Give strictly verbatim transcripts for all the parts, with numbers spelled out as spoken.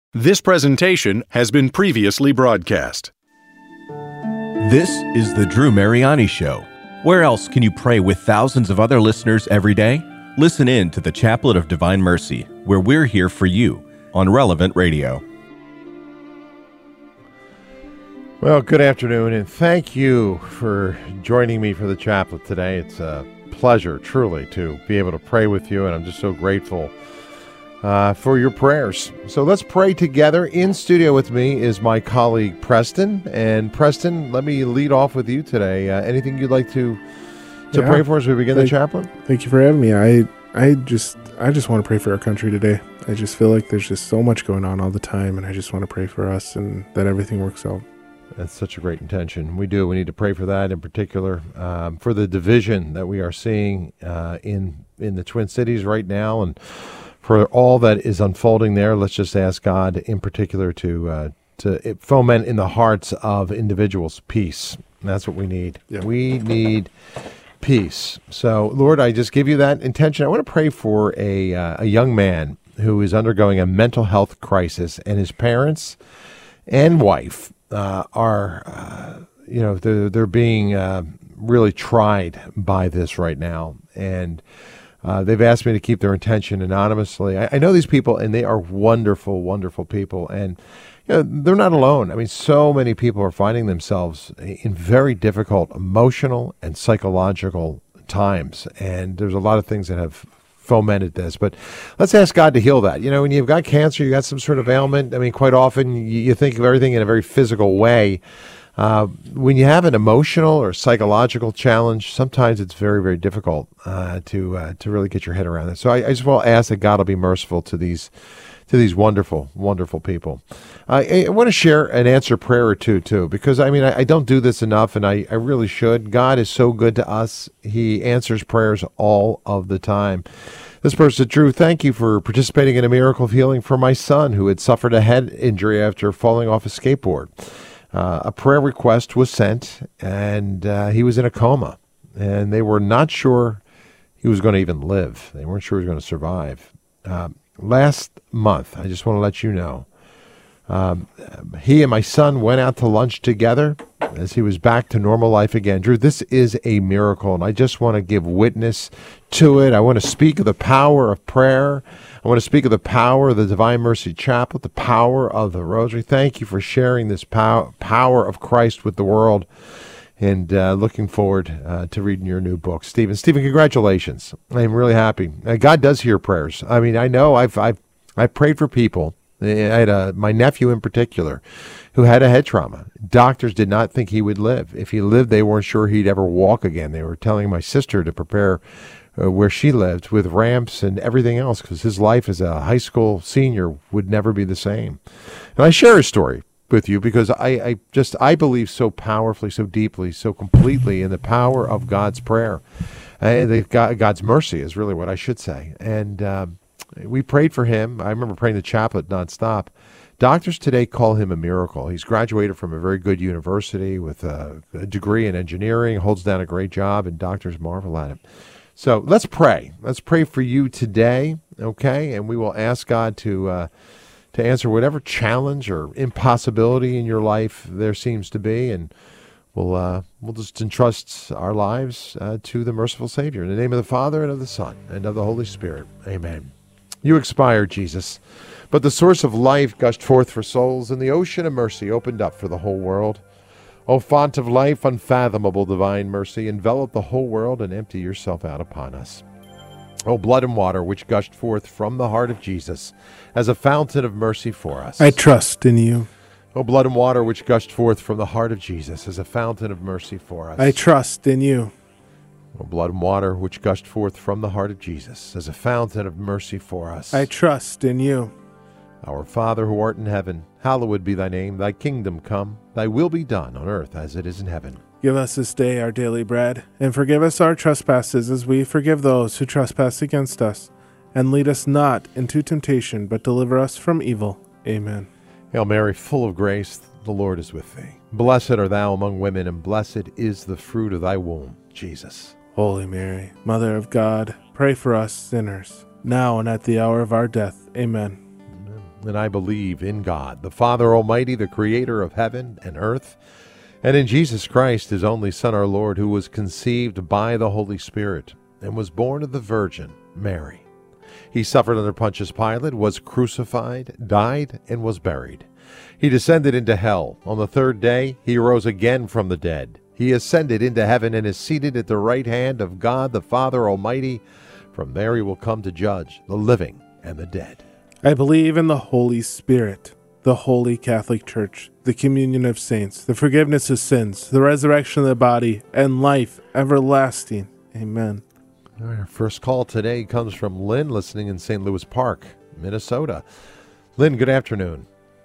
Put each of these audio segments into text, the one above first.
This presentation has been previously broadcast. This is the Drew Mariani Show. Where else can you pray with thousands of other listeners every day? Listen in to the Chaplet of Divine Mercy, where we're here for you on Relevant Radio. Well, good afternoon, and thank you for joining me for the Chaplet today. It's a pleasure, truly, to be able to pray with you, and I'm just so grateful Uh, for your prayers. So let's pray together. In studio with me is my colleague Preston. And Preston, let me lead off with you today. Uh, anything you'd like to to yeah. pray for as we begin thank, the chaplet? Thank you for having me. I I just I just want to pray for our country today. I just feel like there's just so much going on all the time, and I just want to pray for us and that everything works out. That's such a great intention. We do. We need to pray for that in particular, um, for the division that we are seeing uh, in in the Twin Cities right now, and for all that is unfolding there. Let's just ask God in particular to uh, to foment in the hearts of individuals peace. And that's what we need. Yeah. We need peace. So, Lord, I just give you that intention. I want to pray for a uh, a young man who is undergoing a mental health crisis, and his parents and wife uh, are, uh, you know, they're, they're being uh, really tried by this right now. And Uh, they've asked me to keep their attention anonymously. I, I know these people, and they are wonderful, wonderful people. And you know, they're not alone. I mean, so many people are finding themselves in very difficult emotional and psychological times. And there's a lot of things that have fomented this. But let's ask God to heal that. You know, when you've got cancer, you've got some sort of ailment. I mean, quite often you, you think of everything in a very physical way. Uh, when you have an emotional or psychological challenge, sometimes it's very, very difficult uh, to uh, to really get your head around it. So I, I just want to ask that God will be merciful to these to these wonderful, wonderful people. Uh, I, I want to share an answer prayer or two, too, because, I mean, I, I don't do this enough, and I, I really should. God is so good to us. He answers prayers all of the time. This person, Drew, thank you for participating in a miracle of healing for my son who had suffered a head injury after falling off a skateboard. Uh, a prayer request was sent, and uh, he was in a coma, and they were not sure he was going to even live. They weren't sure he was going to survive. Uh, last month, I just want to let you know, um, he and my son went out to lunch together as he was back to normal life again. Drew, this is a miracle, and I just want to give witness to it. I want to speak of the power of prayer. I want to speak of the power of the Divine Mercy Chaplet, the power of the Rosary. Thank you for sharing this pow- power of Christ with the world, and uh, looking forward uh, to reading your new book. Stephen, Stephen, congratulations. I'm really happy. Uh, God does hear prayers. I mean, I know I've I've, I've prayed for people. I had a, my nephew in particular who had a head trauma. Doctors did not think he would live. If he lived, they weren't sure he'd ever walk again. They were telling my sister to prepare uh, where she lived with ramps and everything else, because his life as a high school senior would never be the same. And I share his story with you because I, I just I believe so powerfully, so deeply, so completely in the power of God's prayer. Uh, the, God, God's mercy is really what I should say. And um, we prayed for him. I remember praying the chaplet nonstop. Doctors today call him a miracle. He's graduated from a very good university with a, a degree in engineering, holds down a great job, and doctors marvel at him. So let's pray. Let's pray for you today, okay? And we will ask God to uh, to answer whatever challenge or impossibility in your life there seems to be, and we'll uh, we'll just entrust our lives uh, to the merciful Savior. In the name of the Father, and of the Son, and of the Holy Spirit. Amen. You expired, Jesus, but the source of life gushed forth for souls, and the ocean of mercy opened up for the whole world. O font of life, unfathomable divine mercy, envelop the whole world and empty yourself out upon us. O blood and water which gushed forth from the heart of Jesus as a fountain of mercy for us. I trust in you. O blood and water which gushed forth from the heart of Jesus as a fountain of mercy for us. I trust in you. O blood and water which gushed forth from the heart of Jesus as a fountain of mercy for us. I trust in you. Our Father who art in heaven, hallowed be thy name. Thy kingdom come, thy will be done on earth as it is in heaven. Give us this day our daily bread, and forgive us our trespasses as we forgive those who trespass against us. And lead us not into temptation, but deliver us from evil. Amen. Hail Mary, full of grace, the Lord is with thee. Blessed art thou among women, and blessed is the fruit of thy womb, Jesus. Holy Mary, Mother of God, pray for us sinners, now and at the hour of our death. Amen. Amen. and I believe in God, the Father Almighty, the creator of heaven and earth, and in Jesus Christ, his only Son, our Lord, who was conceived by the Holy Spirit and was born of the Virgin Mary. He suffered under Pontius Pilate, was crucified, died, and was buried. He descended into hell. On the third day, he rose again from the dead. He ascended into heaven and is seated at the right hand of God, the Father Almighty. From there he will come to judge the living and the dead. I believe in the Holy Spirit, the Holy Catholic Church, the communion of saints, the forgiveness of sins, the resurrection of the body, and life everlasting. Amen. All right, our first call today comes from Lynn, listening in Saint Louis Park, Minnesota. Lynn, good afternoon.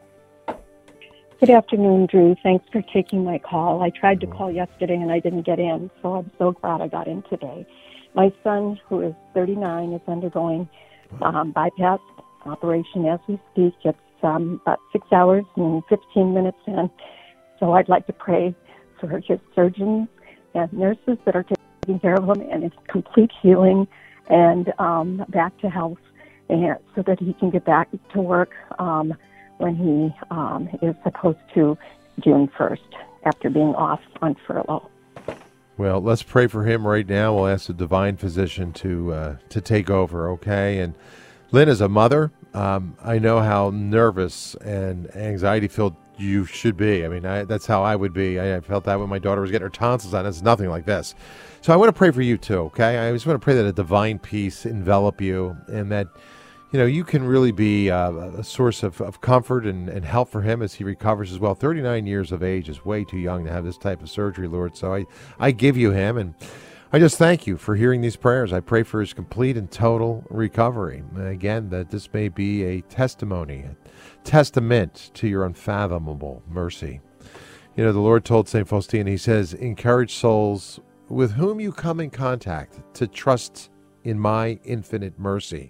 Good afternoon, Drew. Thanks for taking my call. I tried to call yesterday and I didn't get in, so I'm so glad I got in today. My son, who is thirty-nine, is undergoing um, bypass operation as we speak. It's um, about six hours and fifteen minutes in. So I'd like to pray for his surgeons and nurses that are taking care of him and his complete healing and um, back to health, and so that he can get back to work um, when he um, is supposed to June first after being off on furlough. Well, let's pray for him right now. We'll ask the divine physician to uh, to take over, okay? And Lynn, as a mother, um, I know how nervous and anxiety-filled you should be. I mean, I, that's how I would be. I, I felt that when my daughter was getting her tonsils on. It's nothing like this. So I want to pray for you too, okay? I just want to pray that a divine peace envelop you and that, you know, you can really be uh, a source of, of comfort and, and help for him as he recovers as well. thirty-nine years of age is way too young to have this type of surgery, Lord. So I, I give you him, and I just thank you for hearing these prayers. I pray for his complete and total recovery. And again, that this may be a testimony, a testament to your unfathomable mercy. You know, the Lord told Saint Faustina, he says, encourage souls with whom you come in contact to trust in my infinite mercy.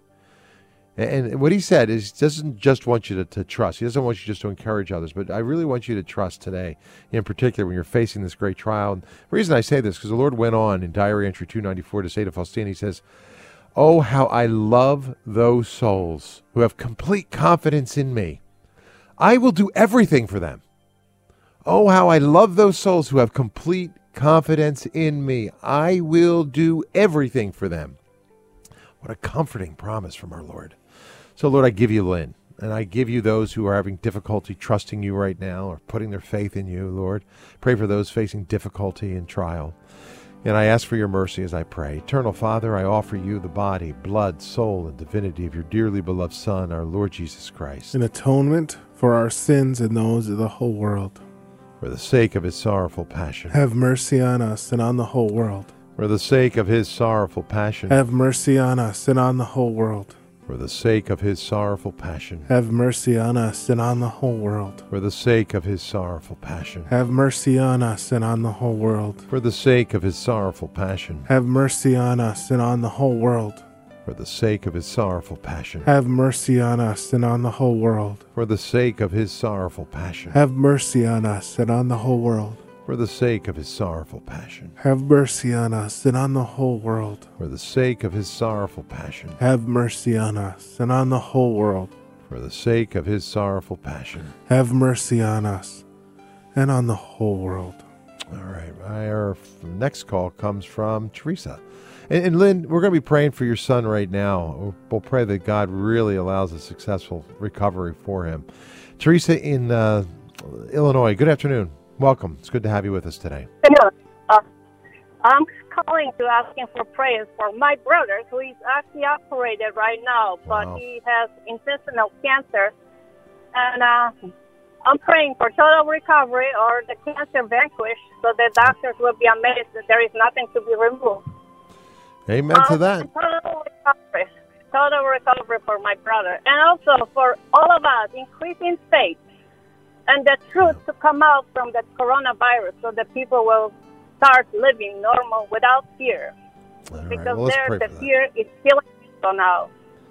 And what he said is he doesn't just want you to, to trust. He doesn't want you just to encourage others, but I really want you to trust today, in particular when you're facing this great trial. And the reason I say this, because the Lord went on in Diary Entry two ninety-four to say to Faustina, he says, oh, how I love those souls who have complete confidence in me. I will do everything for them. Oh, how I love those souls who have complete confidence in me. I will do everything for them. What a comforting promise from our Lord. So, Lord, I give you Lynn, and I give you those who are having difficulty trusting you right now or putting their faith in you, Lord. Pray for those facing difficulty and trial. And I ask for your mercy as I pray. Eternal Father, I offer you the body, blood, soul, and divinity of your dearly beloved Son, our Lord Jesus Christ. In atonement for our sins and those of the whole world. For the sake of his sorrowful passion. Have mercy on us and on the whole world. For the sake of his sorrowful passion. Have mercy on us and on the whole world. For the sake of his sorrowful passion. Have mercy on us and on the whole world. For the sake of his sorrowful passion. Have mercy on us and on the whole world. For the sake of his sorrowful passion. Have mercy on us and on the whole world. For the sake of his sorrowful passion. Have mercy on us and on the whole world. For the sake of his sorrowful passion. Have mercy on us and on the whole world. For the sake of his sorrowful passion. Have mercy on us and on the whole world. For the sake of his sorrowful passion. Have mercy on us and on the whole world. For the sake of his sorrowful passion. Have mercy on us and on the whole world. All right. Our next call comes from Teresa. And, and Lynn, we're going to be praying for your son right now. We'll pray that God really allows a successful recovery for him. Teresa in uh, Illinois, good afternoon. Welcome. It's good to have you with us today. Hello. Uh, I'm calling to asking for prayers for my brother, who is actually operated right now, but Wow. he has intestinal cancer. And uh, I'm praying for total recovery or the cancer vanquished, so the doctors will be amazed that there is nothing to be removed. Amen to Um, that. Total recovery. Total recovery for my brother. And also for all of us, increasing faith and the truth to come out from the coronavirus so that people will start living normal without fear. All right. Because Well, let's there, pray the for that. fear is killing people now.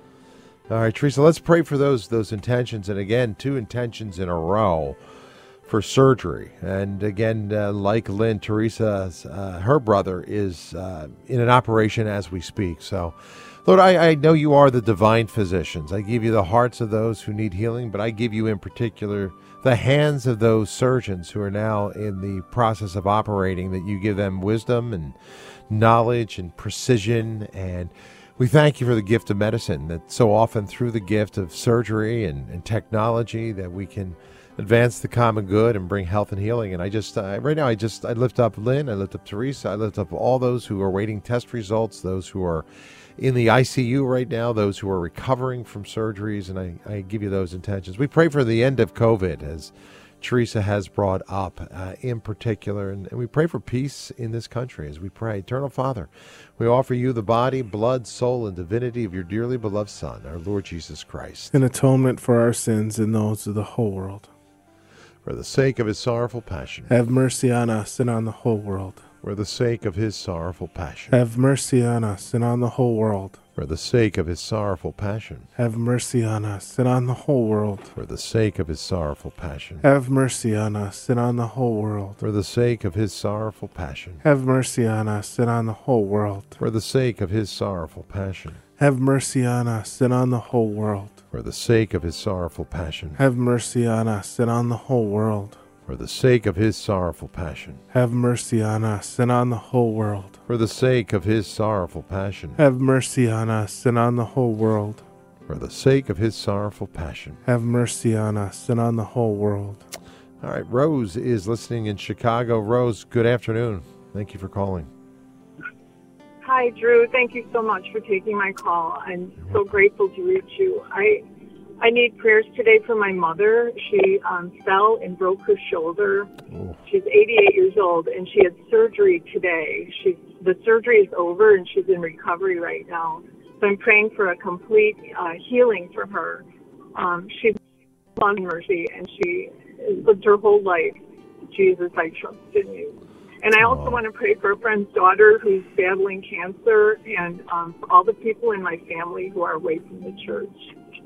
All right, Teresa, let's pray for those those intentions. And again, two intentions in a row for surgery. And again, uh, like Lynn, Teresa, uh, her brother is uh, in an operation as we speak. So, Lord, I, I know you are the divine physicians. I give you the hearts of those who need healing, but I give you in particular the hands of those surgeons who are now in the process of operating, that you give them wisdom and knowledge and precision. And we thank you for the gift of medicine, that so often through the gift of surgery and, and technology that we can advance the common good and bring health and healing. And I just, uh, right now, I just, I lift up Lynn, I lift up Teresa, I lift up all those who are waiting test results, those who are in the I C U right now, those who are recovering from surgeries, and I, I give you those intentions. We pray for the end of COVID, as Teresa has brought up uh, in particular, and, and we pray for peace in this country as we pray. Eternal Father, we offer you the body, blood, soul, and divinity of your dearly beloved Son, our Lord Jesus Christ, in atonement for our sins and those of the whole world. For the sake of his sorrowful passion, Have mercy on us and on the whole world. for the sake of his sorrowful passion, Have mercy on us and on the whole world. for the sake of his sorrowful passion, Have mercy on us and on the whole world. for the sake of his sorrowful passion, Have mercy on us and on the whole world. for the sake of his sorrowful passion, Have mercy on us and on the whole world. for the sake of his sorrowful passion, Have mercy on us and on the whole world. for the sake of his sorrowful passion, Have mercy on us and on the whole world. for the sake of his sorrowful passion, Have mercy on us and on the whole world. for the sake of his sorrowful passion, Have mercy on us and on the whole world. for the sake of his sorrowful passion. Have mercy on us and on the whole world. All right, Rose is listening in Chicago. Rose, good afternoon. Thank you for calling. Hi, Drew. Thank you so much for taking my call. I'm so grateful to reach you. I I need prayers today for my mother. She um, fell and broke her shoulder. Oh. She's eighty-eight years old, and she had surgery today. She's, the surgery is over, and she's in recovery right now. So I'm praying for a complete uh, healing for her. Um, she's on mercy, and she lived her whole life. Jesus, I trust in you. And I also Oh. want to pray for a friend's daughter who's battling cancer, and um, for all the people in my family who are away from the church.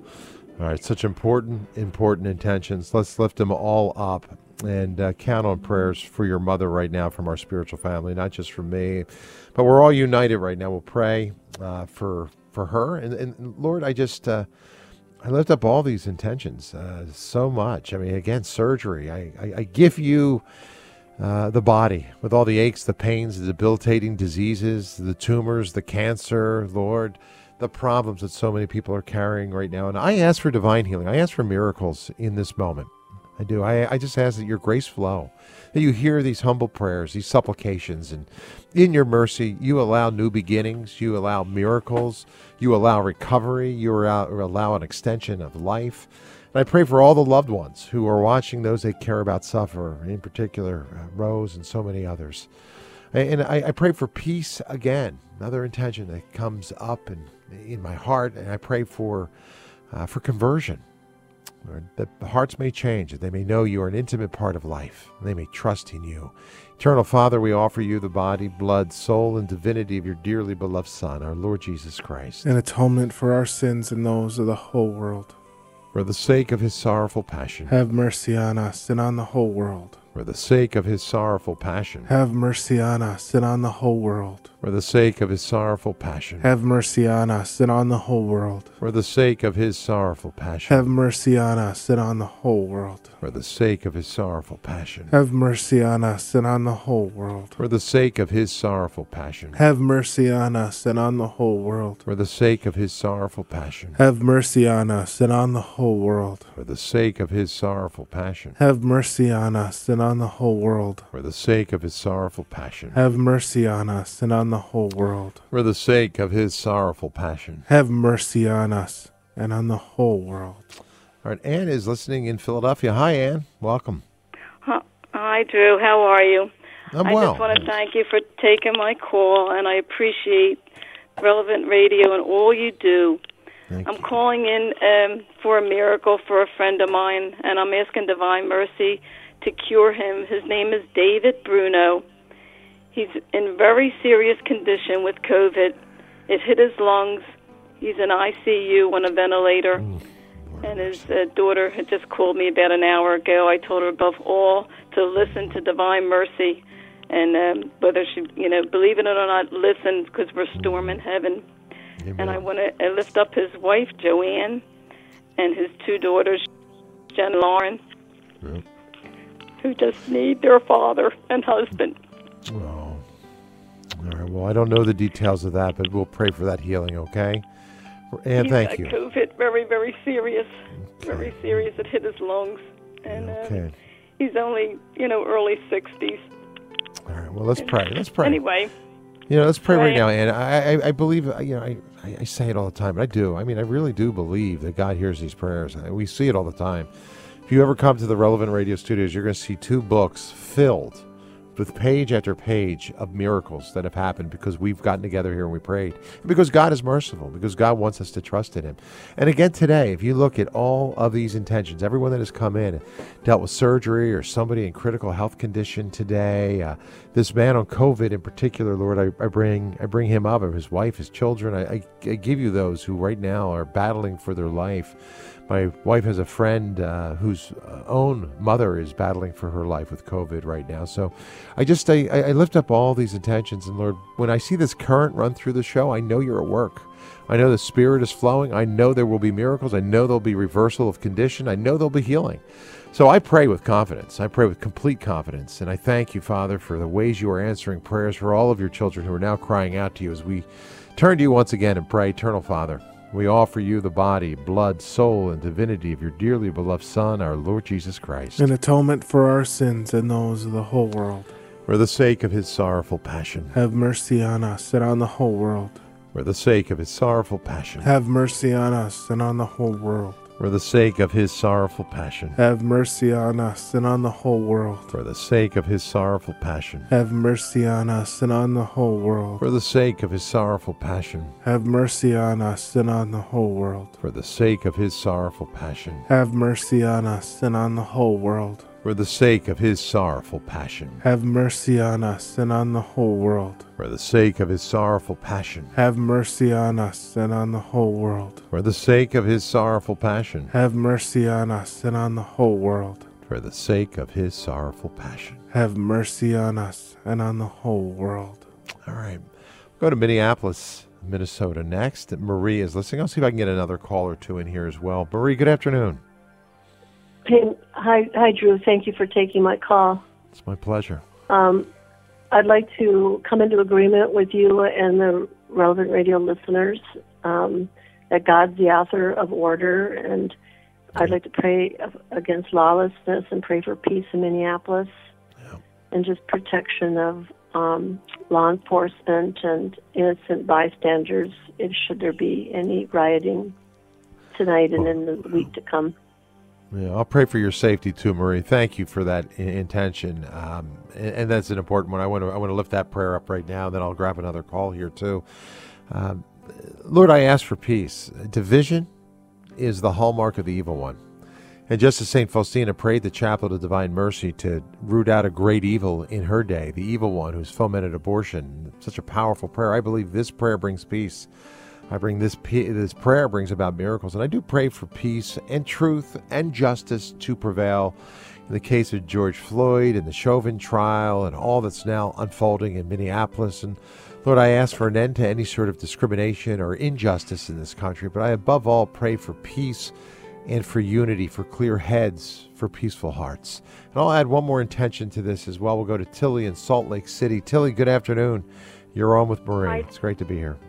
All right, such important, important intentions. Let's lift them all up and uh, count on prayers for your mother right now from our spiritual family, not just from me, but we're all united right now. We'll pray uh, for for her. And, and Lord, I just, uh, I lift up all these intentions uh, so much. I mean, again, surgery. I, I, I give you uh, the body with all the aches, the pains, the debilitating diseases, the tumors, the cancer, Lord, the problems that so many people are carrying right now. And I ask for divine healing. I ask for miracles in this moment. I do. I, I just ask that your grace flow, that you hear these humble prayers, these supplications, and in your mercy, you allow new beginnings, you allow miracles, you allow recovery, you allow, allow an extension of life. And I pray for all the loved ones who are watching, those they care about suffer, in particular, uh, Rose and so many others. And I, I pray for peace again, another intention that comes up in, in my heart, and I pray for uh, for conversion, Lord, that the hearts may change, that they may know you are an intimate part of life, and they may trust in you. Eternal Father, we offer you the body, blood, soul, and divinity of your dearly beloved Son, our Lord Jesus Christ, An atonement for our sins and those of the whole world. for the sake of his sorrowful passion, Have mercy on us and on the whole world. for the sake of his sorrowful passion, Have mercy on us and on the whole world. for the sake of his sorrowful passion, Have mercy on us and on the whole world. for the sake of his sorrowful passion, Have mercy on us and on the whole world. for the sake of his sorrowful passion, Have mercy on us and on the whole world. for the sake of his sorrowful passion, Have mercy on us and on the whole world. for the sake of his sorrowful passion, Have mercy on us and on the whole world. for the sake of his sorrowful passion, Have mercy on us and on the whole world. for the sake of his sorrowful passion, Have mercy on us and on the whole world. for the sake of his sorrowful passion. Have mercy on us and on the whole world. All right, Ann is listening in Philadelphia. Hi, Ann. Welcome. Hi, Drew. How are you? I'm I well. just want to thank you for taking my call, and I appreciate Relevant Radio and all you do. Thank I'm you. calling in um, for a miracle for a friend of mine, and I'm asking Divine Mercy to cure him. His name is David Bruno. He's in very serious condition with COVID. It hit his lungs. He's in I C U on a ventilator. Mm, And his uh, daughter had just called me about an hour ago. I told her above all to listen to Divine Mercy, and um, whether she, you know, believe it or not, listen, because we're storming heaven. Amen. And I want to lift up his wife, Joanne, and his two daughters, Jen and Lauren, Yep. who just need their father and husband. Oh. All right. Well, I don't know the details of that, but we'll pray for that healing, okay? And He's thank got you. COVID, very, very serious. Okay. Very serious. It hit his lungs. And Okay. uh, he's only, you know, early sixties. All right. Well, let's pray. Let's pray. Anyway. You know, let's pray right Right. now, and I, I, I believe, you know, I, I say it all the time, but I do. I mean, I really do believe that God hears these prayers. We see it all the time. If you ever come to the Relevant Radio Studios, you're going to see two books filled with page after page of miracles that have happened because we've gotten together here and we prayed. And because God is merciful, because God wants us to trust in Him. And again today, if you look at all of these intentions, everyone that has come in and dealt with surgery or somebody in critical health condition today, uh, this man on COVID in particular, Lord, I, I bring I bring him up, or his wife, his children. I, I, I give you those who right now are battling for their life. My wife has a friend uh, whose own mother is battling for her life with COVID right now. So I just, I, I lift up all these intentions. And Lord, when I see this current run through the show, I know you're at work. I know the Spirit is flowing. I know there will be miracles. I know there'll be reversal of condition. I know there'll be healing. So I pray with confidence. I pray with complete confidence. And I thank you, Father, for the ways you are answering prayers for all of your children who are now crying out to you as we turn to you once again and pray. Eternal Father, we offer you the body, blood, soul, and divinity of your dearly beloved Son, our Lord Jesus Christ. An atonement for our sins and those of the whole world. For the sake of his sorrowful passion. Have mercy on us and on the whole world. For the sake of his sorrowful passion. Have mercy on us and on the whole world. For the sake of his sorrowful passion. Have mercy on us and on the whole world. For the sake of his sorrowful passion. Have mercy on us and on the whole world. For the sake of his sorrowful passion. Have mercy on us and on the whole world. For the sake of his sorrowful passion. Have mercy on us and on the whole world. For the sake of his sorrowful passion. Have mercy on us and on the whole world. For the sake of his sorrowful passion. Have mercy on us and on the whole world. For the sake of his sorrowful passion. Have mercy on us and on the whole world. For the sake of his sorrowful passion. Have mercy on us and on the whole world. All right. Go to Minneapolis, Minnesota next. Marie is listening. I'll see if I can get another call or two in here as well. Marie, good afternoon. Hey, hi, hi, Drew. Thank you for taking my call. It's my pleasure. Um, I'd like to come into agreement with you and the Relevant Radio listeners um, that God's the author of order, and I'd like to pray against lawlessness and pray for peace in Minneapolis, Yeah. and just protection of um, law enforcement and innocent bystanders if should there be any rioting tonight and in the week to come. Yeah, I'll pray for your safety too, Marie. Thank you for that I- intention, um, and, and that's an important one. I want to I want to lift that prayer up right now. Then I'll grab another call here too. Um, Lord, I ask for peace. Division is the hallmark of the evil one, and just as Saint Faustina prayed the Chaplet of Divine Mercy to root out a great evil in her day, the evil one who's fomented abortion. Such a powerful prayer. I believe this prayer brings peace. I bring this this prayer brings about miracles, and I do pray for peace and truth and justice to prevail in the case of George Floyd and the Chauvin trial and all that's now unfolding in Minneapolis. And Lord, I ask for an end to any sort of discrimination or injustice in this country, but I above all pray for peace and for unity, for clear heads, for peaceful hearts. And I'll add one more intention to this as well. We'll go to Tilly in Salt Lake City. Tilly, good afternoon. You're on with Marie. Hi. It's great to be here.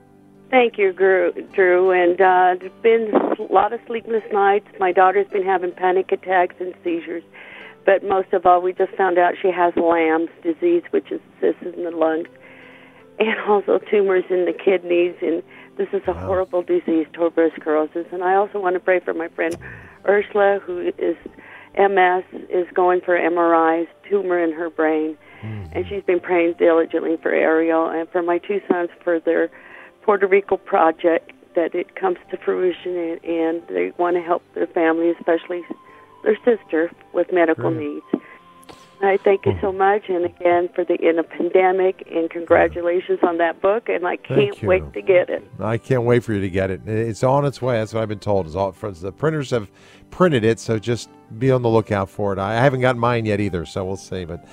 Thank you, Drew. Drew. And uh, there's been a lot of sleepless nights. My daughter's been having panic attacks and seizures. But most of all, we just found out she has Lamb's disease, which is cysts in the lungs, and also tumors in the kidneys. And this is a Wow. horrible disease, tuberous sclerosis. And I also want to pray for my friend Ursula, who is M S, is going for M R Is, tumor in her brain. Mm-hmm. And she's been praying diligently for Ariel and for my two sons for their Puerto Rico project, that it comes to fruition, and, and they want to help their family, especially their sister, with medical Great. needs. I thank you so much, and again for the in a pandemic, and congratulations on that book, and I can't Thank you. wait to get it. I can't wait for you to get it. It's on its way. That's what I've been told. It's all, the printers have printed it, so just be on the lookout for it. I haven't gotten mine yet either, so we'll see. But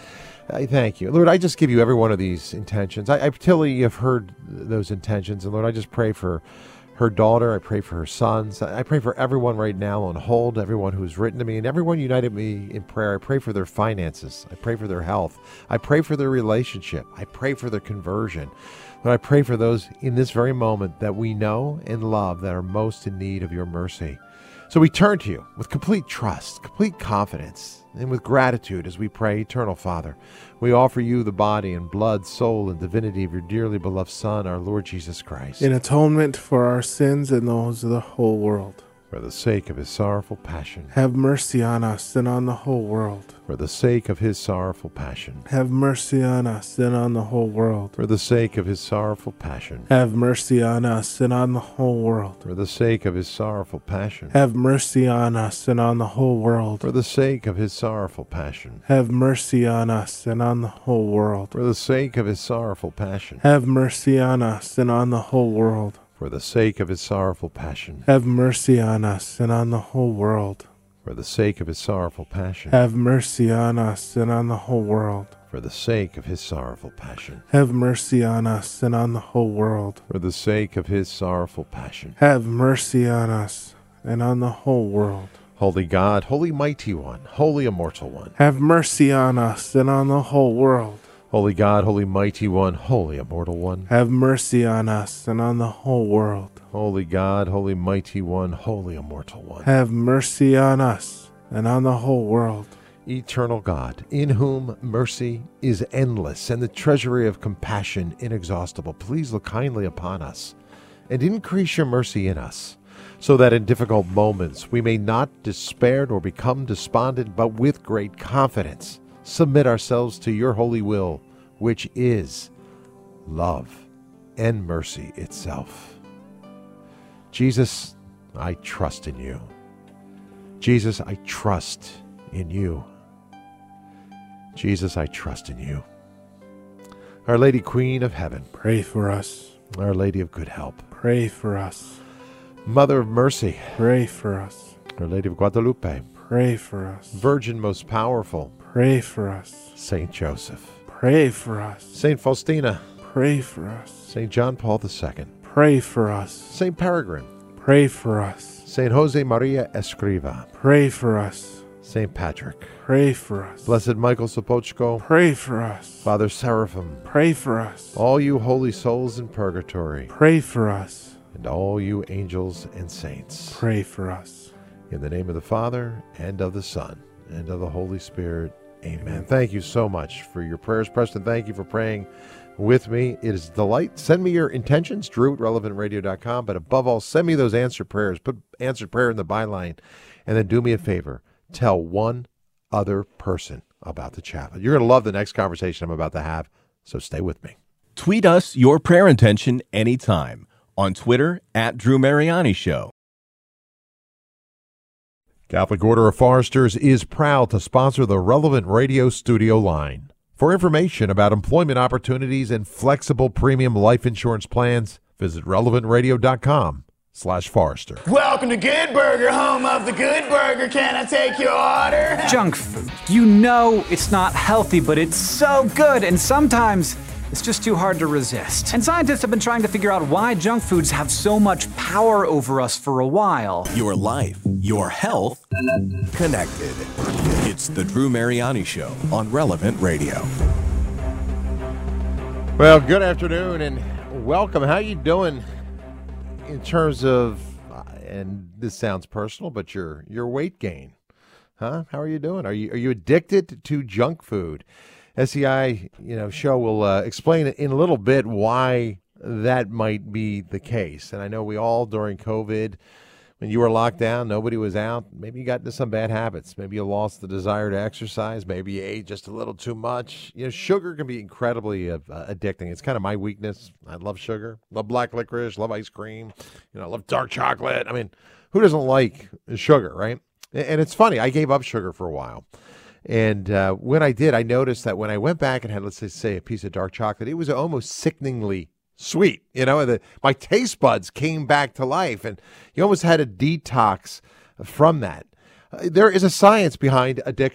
I thank you. Lord, I just give you every one of these intentions. I, I particularly have heard those intentions. And Lord, I just pray for her daughter. I pray for her sons. I pray for everyone right now on hold, everyone who's written to me, and everyone united me in prayer. I pray for their finances. I pray for their health. I pray for their relationship. I pray for their conversion. Lord, I pray for those in this very moment that we know and love that are most in need of your mercy. So we turn to you with complete trust, complete confidence, and with gratitude as we pray, Eternal Father, we offer you the body and blood, soul, and divinity of your dearly beloved Son, our Lord Jesus Christ, in atonement for our sins and those of the whole world. For the sake of his sorrowful passion, have mercy on us and on the whole world. For the sake of his sorrowful passion, have mercy on us and on the whole world. For the sake of his sorrowful passion, have mercy on us and on the whole world. For the sake of his sorrowful passion, have mercy on us and on the whole world. For the sake of his sorrowful passion, have mercy on us and on the whole world. For the sake of his sorrowful passion, have mercy on us and on the whole world. For the sake of his sorrowful passion, have mercy on us and on the whole world. For the sake of his sorrowful passion, have mercy on us and on the whole world. For the sake of his sorrowful passion, have mercy on us and on the whole world. For the sake of his sorrowful passion, have mercy on us and on the whole world. Holy God, Holy Mighty One, Holy Immortal One, have mercy on us and on the whole world. Holy God, Holy Mighty One, Holy Immortal One, have mercy on us and on the whole world. Holy God, Holy Mighty One, Holy Immortal One, have mercy on us and on the whole world. Eternal God, in whom mercy is endless and the treasury of compassion inexhaustible, please look kindly upon us and increase your mercy in us, so that in difficult moments we may not despair nor become despondent, but with great confidence submit ourselves to your holy will, which is love and mercy itself. Jesus, I trust in you. Jesus, I trust in you. Jesus, I trust in you. Our Lady Queen of Heaven, pray for us. Our Lady of Good Help, pray for us. Mother of Mercy, pray for us. Our Lady of Guadalupe, pray for us. Virgin most powerful, pray for us. Saint Joseph, pray for us. Saint Faustina, pray for us. Saint John Paul the Second, pray for us. Saint Peregrine, pray for us. Saint Jose Maria Escriva, pray for us. Saint Patrick, pray for us. Blessed Michael Sopochko, pray for us. Father Seraphim, pray for us. All you holy souls in purgatory, pray for us. And all you angels and saints, pray for us. In the name of the Father, and of the Son, and of the Holy Spirit. Amen. Amen. Thank you so much for your prayers, Preston. Thank you for praying with me. It is a delight. Send me your intentions, drew at relevant radio dot com. But above all, send me those answered prayers. Put answered prayer in the byline. And then do me a favor. Tell one other person about the chaplet. You're going to love the next conversation I'm about to have. So stay with me. Tweet us your prayer intention anytime. On Twitter, at Drew Mariani Show. Catholic Order of Foresters is proud to sponsor the Relevant Radio studio line. For information about employment opportunities and flexible premium life insurance plans, visit relevant radio dot com slash Forester. Welcome to Good Burger, home of the Good Burger. Can I take your order? Junk food. You know it's not healthy, but it's so good, and sometimes it's just too hard to resist. And scientists have been trying to figure out why junk foods have so much power over us for a while. Your life, your health, connected. It's the Drew Mariani Show on Relevant Radio. Well, good afternoon and welcome. How you doing in terms of, uh, and this sounds personal, but your your weight gain? Huh? How are you doing? Are you are you addicted to junk food? S E I, you know, show will uh, explain in a little bit why that might be the case. And I know we all, during COVID, when you were locked down, nobody was out. Maybe you got into some bad habits. Maybe you lost the desire to exercise. Maybe you ate just a little too much. You know, sugar can be incredibly uh, addicting. It's kind of my weakness. I love sugar. Love black licorice. Love ice cream. You know, I love dark chocolate. I mean, who doesn't like sugar, right? And it's funny. I gave up sugar for a while. And uh, when I did, I noticed that when I went back and had, let's say, say a piece of dark chocolate, it was almost sickeningly sweet. You know, the, my taste buds came back to life, and you almost had a detox from that. Uh, there is a science behind addiction.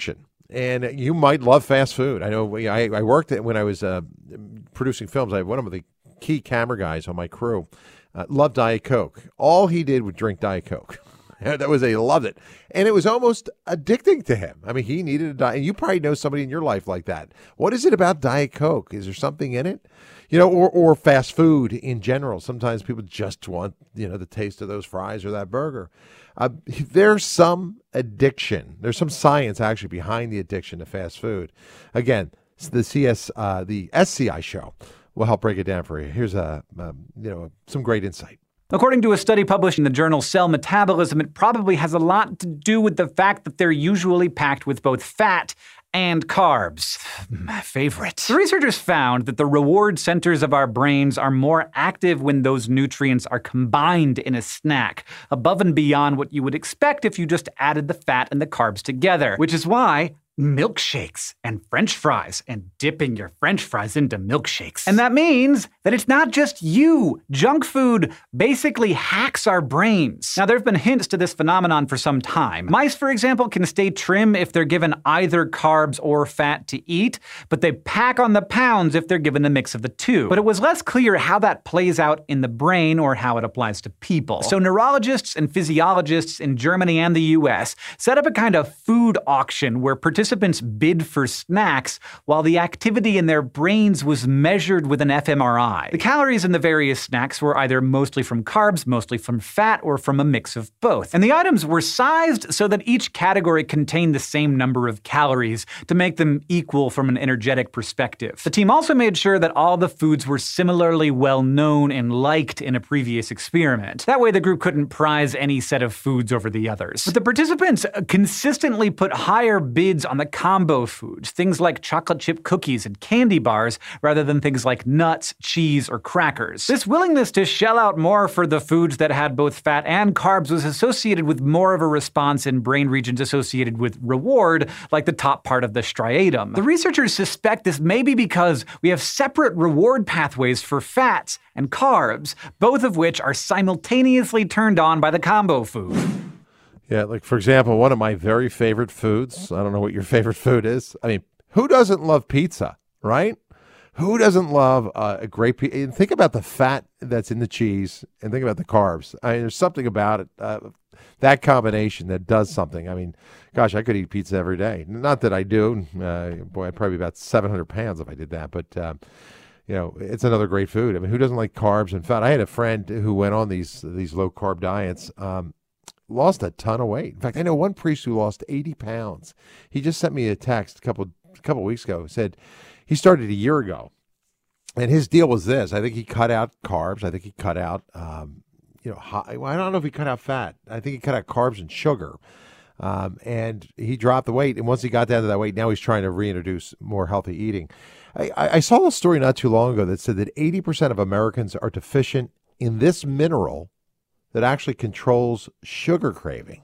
And you might love fast food. I know I, I worked at, when I was uh, producing films, I had one of the key camera guys on my crew, uh, loved Diet Coke. All he did was drink Diet Coke. That was, he loved it. And it was almost addicting to him. I mean, he needed a diet. And you probably know somebody in your life like that. What is it about Diet Coke? Is there something in it? You know, or, or fast food in general. Sometimes people just want, you know, the taste of those fries or that burger. Uh, there's some addiction. There's some science actually behind the addiction to fast food. Again, the C S, uh, the S C I show will help break it down for you. Here's a, um, you know, some great insight. According to a study published in the journal Cell Metabolism, it probably has a lot to do with the fact that they're usually packed with both fat and carbs. My favorite. The researchers found that the reward centers of our brains are more active when those nutrients are combined in a snack, above and beyond what you would expect if you just added the fat and the carbs together, which is why milkshakes and French fries and dipping your French fries into milkshakes. And that means that it's not just you. Junk food basically hacks our brains. Now, there have been hints to this phenomenon for some time. Mice, for example, can stay trim if they're given either carbs or fat to eat, but they pack on the pounds if they're given a mix of the two. But it was less clear how that plays out in the brain or how it applies to people. So neurologists and physiologists in Germany and the U S set up a kind of food auction where participants Participants bid for snacks while the activity in their brains was measured with an f M R I. The calories in the various snacks were either mostly from carbs, mostly from fat, or from a mix of both. And the items were sized so that each category contained the same number of calories to make them equal from an energetic perspective. The team also made sure that all the foods were similarly well known and liked in a previous experiment. That way the group couldn't prize any set of foods over the others. But the participants consistently put higher bids on the combo foods, things like chocolate chip cookies and candy bars, rather than things like nuts, cheese, or crackers. This willingness to shell out more for the foods that had both fat and carbs was associated with more of a response in brain regions associated with reward, like the top part of the striatum. The researchers suspect this may be because we have separate reward pathways for fats and carbs, both of which are simultaneously turned on by the combo food. Yeah, like, for example, one of my very favorite foods, I don't know what your favorite food is. I mean, who doesn't love pizza, right? Who doesn't love uh, a great pizza? And think about the fat that's in the cheese and think about the carbs. I mean, there's something about it, uh, that combination that does something. I mean, gosh, I could eat pizza every day. Not that I do. Uh, boy, I'd probably be about seven hundred pounds if I did that. But, uh, you know, it's another great food. I mean, who doesn't like carbs and fat? I had a friend who went on these, these low-carb diets, um, lost a ton of weight. In fact, I know one priest who lost eighty pounds. He just sent me a text a couple a couple weeks ago. Said he started a year ago, and his deal was this. I think he cut out carbs. I think he cut out, um, you know, high, well, I don't know if he cut out fat. I think he cut out carbs and sugar, um, and he dropped the weight. And once he got down to that weight, now he's trying to reintroduce more healthy eating. I, I saw a story not too long ago that said that eighty percent of Americans are deficient in this mineral that actually controls sugar craving.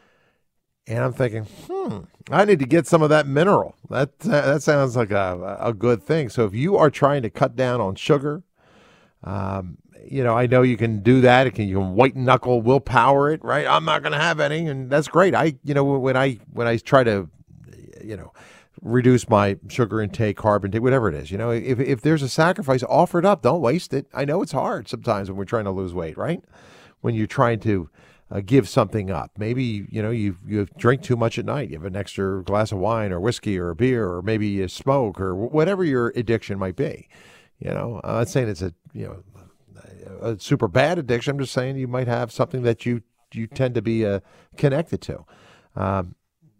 And I'm thinking, hmm, I need to get some of that mineral. That uh, that sounds like a, a good thing. So if you are trying to cut down on sugar, um, you know, I know you can do that. It can, you can white knuckle willpower it, right? I'm not going to have any, and that's great. I, you know, when I when I try to, you know, reduce my sugar intake, carb intake, whatever it is, you know, if if there's a sacrifice, offer it up. Don't waste it. I know it's hard sometimes when we're trying to lose weight, right? When you're trying to uh, give something up. Maybe, you know, you you drink too much at night. You have an extra glass of wine or whiskey or a beer, or maybe you smoke, or whatever your addiction might be. You know, I'm not saying it's a, you know, a super bad addiction. I'm just saying you might have something that you, you tend to be uh, connected to. Um,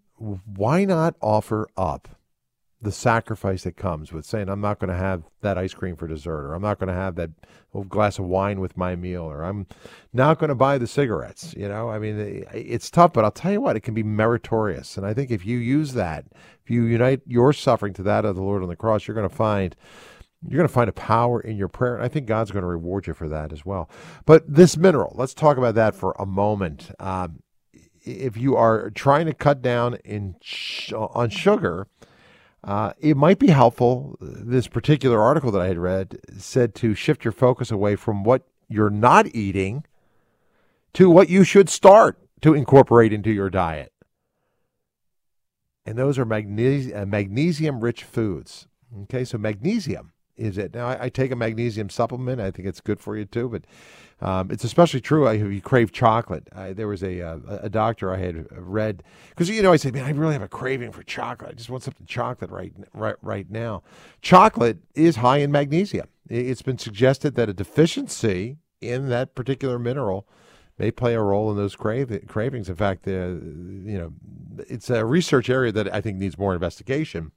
why not offer up the sacrifice that comes with saying, I'm not going to have that ice cream for dessert, or I'm not going to have that glass of wine with my meal, or I'm not going to buy the cigarettes. You know, I mean, it's tough, but I'll tell you what, it can be meritorious. And I think if you use that, if you unite your suffering to that of the Lord on the cross, you're going to find, you're going to find a power in your prayer. And I think God's going to reward you for that as well. But this mineral, let's talk about that for a moment. Um, if you are trying to cut down in sh- on sugar, Uh, it might be helpful. This particular article that I had read said to shift your focus away from what you're not eating to what you should start to incorporate into your diet. and those are magnesi- uh, magnesium-rich foods. Okay, so magnesium is it. Now, I, I take a magnesium supplement. I think it's good for you, too, but um, it's especially true if you crave chocolate. I, there was a, uh, a doctor I had read, because, you know, I said, man, I really have a craving for chocolate. I just want something chocolate right, right, right now. Chocolate is high in magnesium. It's been suggested that a deficiency in that particular mineral may play a role in those crave, cravings. In fact, uh, you know, it's a research area that I think needs more investigation.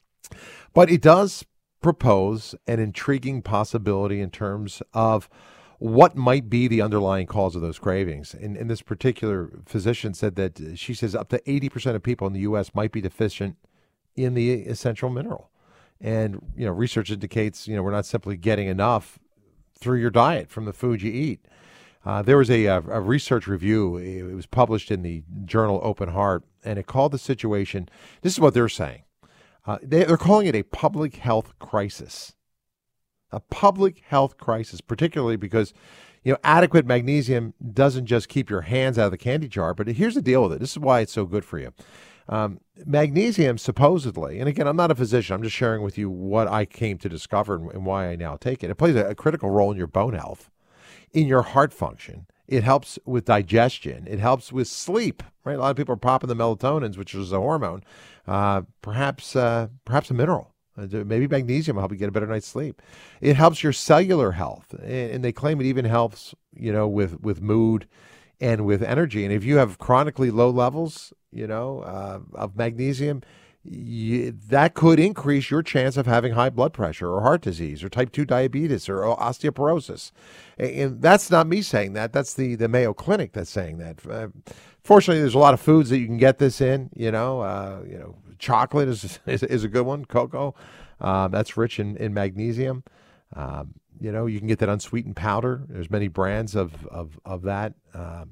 But it does propose an intriguing possibility in terms of what might be the underlying cause of those cravings. And, and this particular physician said that she says up to eighty percent of people in the U S might be deficient in the essential mineral. And, you know, research indicates, you know, we're not simply getting enough through your diet from the food you eat. Uh, there was a, a, a research review. It was published in the journal Open Heart, and it called the situation, this is what they're saying. Uh, they, they're calling it a public health crisis. A public health crisis, particularly because, you know, adequate magnesium doesn't just keep your hands out of the candy jar, but here's the deal with it. This is why it's so good for you. Um, magnesium, supposedly, and again, I'm not a physician. I'm just sharing with you what I came to discover and, and why I now take it. It plays a, a critical role in your bone health, in your heart function. It helps with digestion. It helps with sleep, right? A lot of people are popping the melatonins, which is a hormone, uh, perhaps uh, perhaps a mineral. Uh, maybe magnesium will help you get a better night's sleep. It helps your cellular health, and, and they claim it even helps, you know, with, with mood and with energy. And if you have chronically low levels, you know, uh, of magnesium, you, that could increase your chance of having high blood pressure or heart disease or type two diabetes or osteoporosis. And, and that's not me saying that. That's the, the Mayo Clinic that's saying that. Uh, fortunately, there's a lot of foods that you can get this in, you know, uh, you know, chocolate is, is, is a good one. Cocoa, um, that's rich in, in magnesium. Um, you know, you can get that unsweetened powder. There's many brands of, of, of that, uh,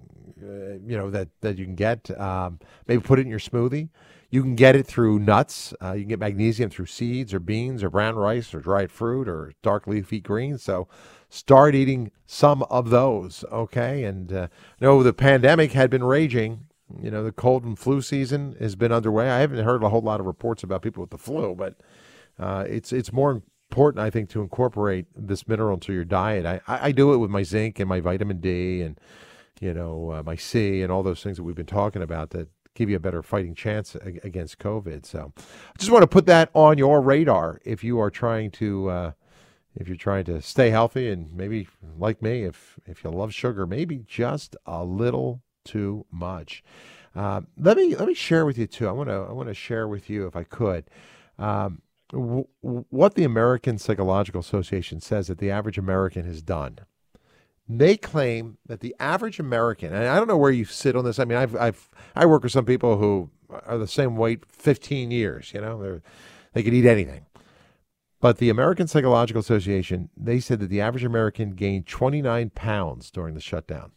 you know, that, that you can get. Um, maybe put it in your smoothie. You can get it through nuts. Uh, you can get magnesium through seeds or beans or brown rice or dried fruit or dark leafy greens. So start eating some of those, okay? And uh, no, the pandemic had been raging. You know, the cold and flu season has been underway. I haven't heard a whole lot of reports about people with the flu, but uh, it's it's more important, I think, to incorporate this mineral into your diet. I, I do it with my zinc and my vitamin D and, you know, uh, my C and all those things that we've been talking about that give you a better fighting chance against COVID. So I just want to put that on your radar if you are trying to uh, if you're trying to stay healthy, and maybe like me, if if you love sugar, maybe just a little too much. Uh, let me let me share with you too. I want to I want to share with you, if I could, um, w- what the American Psychological Association says that the average American has done. They claim that the average American, and I don't know where you sit on this. I mean, I've, I've, I work with some people who are the same weight fifteen years, you know, they're, they could eat anything. But the American Psychological Association, they said that the average American gained twenty-nine pounds during the shutdown.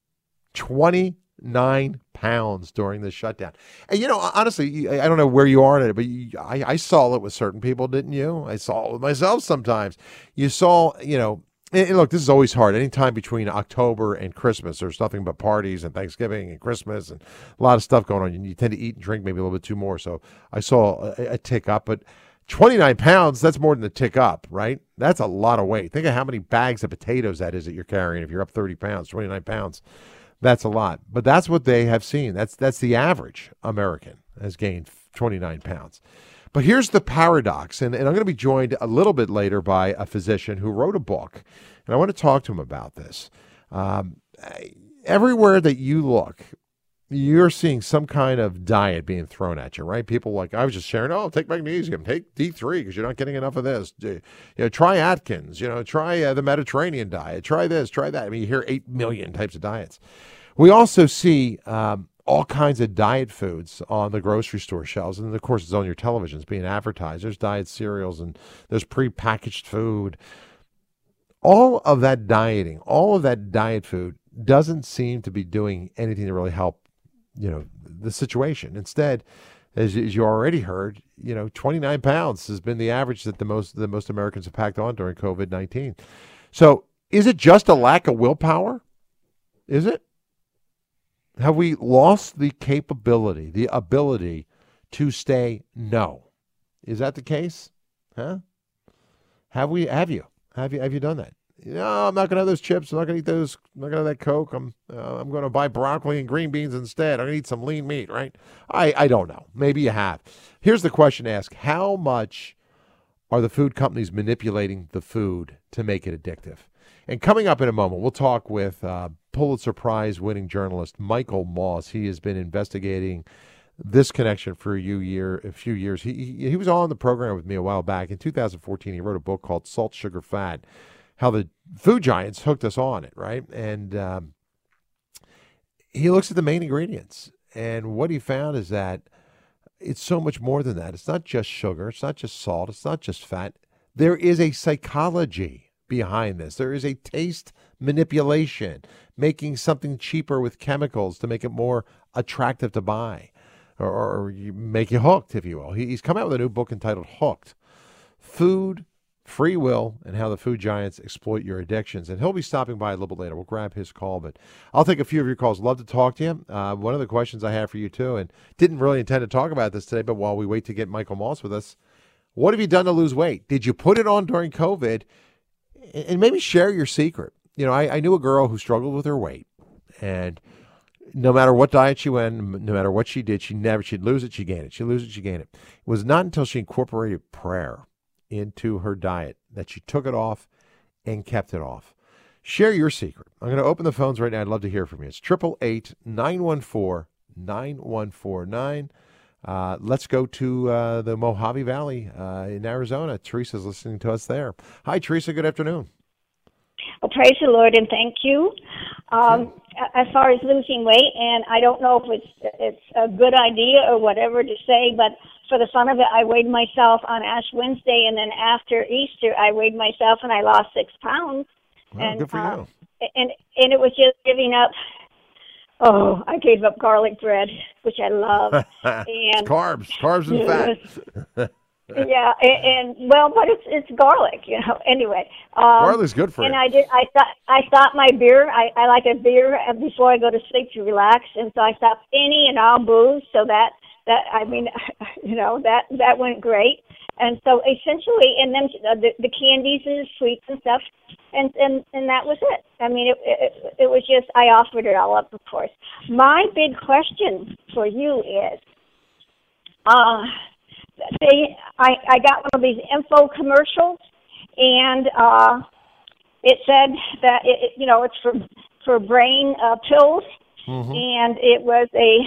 twenty-nine pounds during the shutdown. And, you know, honestly, I don't know where you are in it, but you, I, I saw it with certain people, didn't you? I saw it with myself sometimes. You saw, you know, and look, this is always hard. Anytime between October and Christmas, there's nothing but parties and Thanksgiving and Christmas and a lot of stuff going on. You tend to eat and drink maybe a little bit too more. So I saw a, a tick up, but twenty-nine pounds, that's more than a tick up, right? That's a lot of weight. Think of how many bags of potatoes that is that you're carrying. If you're up thirty pounds, twenty-nine pounds, that's a lot. But that's what they have seen. That's, that's the average American has gained twenty-nine pounds. But here's the paradox, and, and I'm going to be joined a little bit later by a physician who wrote a book, and I want to talk to him about this. Um, everywhere that you look, you're seeing some kind of diet being thrown at you, right? People like, I was just sharing, oh, take magnesium, take D three because you're not getting enough of this. You know, try Atkins, you know, try uh, the Mediterranean diet, try this, try that. I mean, you hear eight million types of diets. We also see um, all kinds of diet foods on the grocery store shelves. And of course, it's on your televisions being advertised. There's diet cereals and there's prepackaged food. All of that dieting, all of that diet food doesn't seem to be doing anything to really help, you know, the situation. Instead, as, as you already heard, you know, twenty-nine pounds has been the average that the most, the most Americans have packed on during COVID nineteen. So is it just a lack of willpower? Is it? Have we lost the capability, the ability to stay no. Is that the case? Huh? Have we? Have you? Have you? Have you done that? No, I'm not going to have those chips. I'm not going to eat those. I'm not going to have that Coke. I'm. Uh, I'm going to buy broccoli and green beans instead. I'm going to eat some lean meat. Right? I. I don't know. Maybe you have. Here's the question to ask: how much are the food companies manipulating the food to make it addictive? And coming up in a moment, we'll talk with uh, Pulitzer Prize-winning journalist Michael Moss. He has been investigating this connection for a few, year, a few years. He, he he was on the program with me a while back. In two thousand fourteen, he wrote a book called Salt, Sugar, Fat, how the food giants hooked us on it, right? And um, he looks at the main ingredients. And what he found is that it's so much more than that. It's not just sugar. It's not just salt. It's not just fat. There is a psychology behind this. There is a taste manipulation, making something cheaper with chemicals to make it more attractive to buy. Or, or you make you hooked, if you will. He, he's come out with a new book entitled Hooked: Food, Free Will, and How the Food Giants Exploit Your Addictions. And he'll be stopping by a little bit later. We'll grab his call, but I'll take a few of your calls. Love to talk to you. Uh, one of the questions I have for you, too, and didn't really intend to talk about this today, but while we wait to get Michael Moss with us, what have you done to lose weight? Did you put it on during COVID? And maybe share your secret. You know, I, I knew a girl who struggled with her weight, and no matter what diet she went, no matter what she did, she never, she'd lose it, she'd gain it. She'd lose it, she'd gain it. It was not until she incorporated prayer into her diet that she took it off and kept it off. Share your secret. I'm going to open the phones right now. I'd love to hear from you. It's eight eight eight, nine one four, nine one four nine. Uh, let's go to uh, the Mojave Valley uh, in Arizona. Teresa's listening to us there. Hi, Teresa. Good afternoon. Well, praise the Lord and thank you. Um, as far as losing weight, and I don't know if it's it's a good idea or whatever to say, but for the fun of it, I weighed myself on Ash Wednesday, and then after Easter, I weighed myself and I lost six pounds. Well, and, good for uh, you. And and it was just giving up. Oh, I gave up garlic bread, which I love. And it's carbs, carbs and fat. Yeah, and, and well, but it's it's garlic, you know. Anyway, um, garlic's good for and you. And I did. I thought I stopped my beer. I, I like a beer before I go to sleep to relax, and so I stopped any and all booze. So that that I mean, you know, that that went great. And so essentially, and then the, the candies and the sweets and stuff, and and and that was it. I mean, it, it it was just I offered it all up, of course. My big question for you is, uh. They, I, I got one of these info commercials, and uh, it said that it, it, you know, it's for for brain uh, pills, mm-hmm. and it was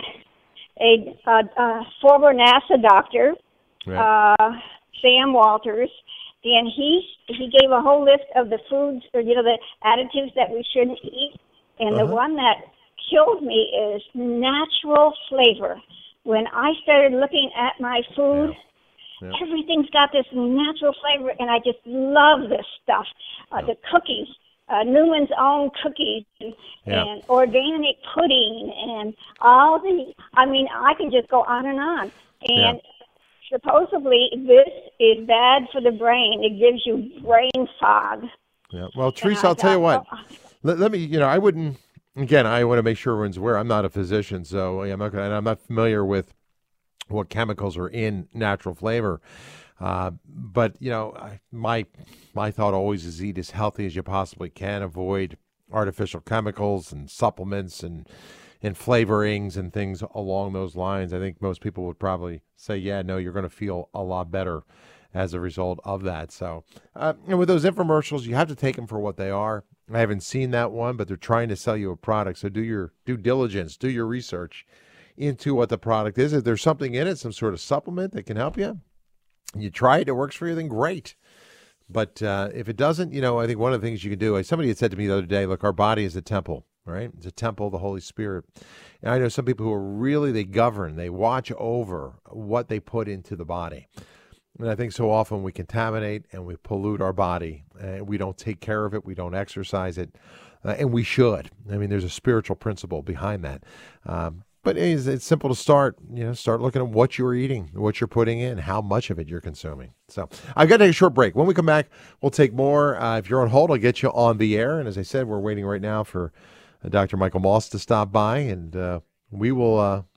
a a, a, a former NASA doctor, right. uh, Sam Walters, and he he gave a whole list of the foods, or you know, the additives that we shouldn't eat, and uh-huh. the one that killed me is natural flavor. When I started looking at my food, yeah. Yeah. everything's got this natural flavor, and I just love this stuff. Uh, yeah. The cookies, uh, Newman's Own cookies, and, yeah. and organic pudding, and all the, I mean, I can just go on and on. And yeah. supposedly this is bad for the brain. It gives you brain fog. Yeah. Well, Teresa, I'll tell you what. Let, let me, you know, I wouldn't. Again, I want to make sure everyone's aware. I'm not a physician, so I'm not gonna, and I'm not familiar with what chemicals are in natural flavor. Uh, but you know, I, my my thought always is eat as healthy as you possibly can. Avoid artificial chemicals and supplements and and flavorings and things along those lines. I think most people would probably say, "Yeah, no, you're going to feel a lot better as a result of that." So, uh, and with those infomercials, you have to take them for what they are. I haven't seen that one, but they're trying to sell you a product. So do your due diligence, do your research into what the product is. If there's something in it, some sort of supplement that can help you, you try it, it works for you, then great. But uh, if it doesn't, you know, I think one of the things you can do, somebody had said to me the other day, look, our body is a temple, right? It's a temple of the Holy Spirit. And I know some people who are really, they govern, they watch over what they put into the body. And I think so often we contaminate and we pollute our body, and we don't take care of it, we don't exercise it, uh, and we should. I mean, there's a spiritual principle behind that. Um, but it's, it's simple to start, you know, start looking at what you're eating, what you're putting in, how much of it you're consuming. So I've got to take a short break. When we come back, we'll take more. Uh, if you're on hold, I'll get you on the air. And as I said, we're waiting right now for uh, Doctor Michael Moss to stop by, and uh, we will uh,